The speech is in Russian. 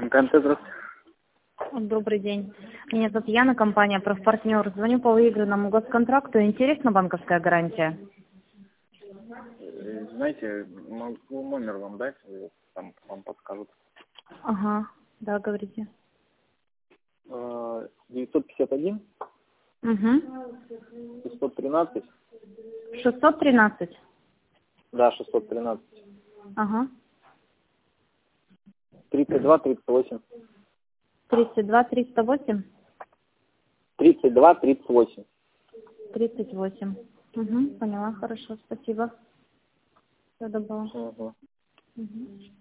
КМТ, здравствуйте. Добрый день. Меня зовут Яна, компания «Профпартнер». Звоню по выигранному госконтракту. Интересна банковская гарантия? Знаете, могу номер вам дать, там вам подскажут. Ага, да, говорите. 951 Угу. 613. 613? Да, 613. Ага. 32-38. 32-308? 32-38. 38. Угу, поняла, хорошо, спасибо. Все добро. Угу. Угу.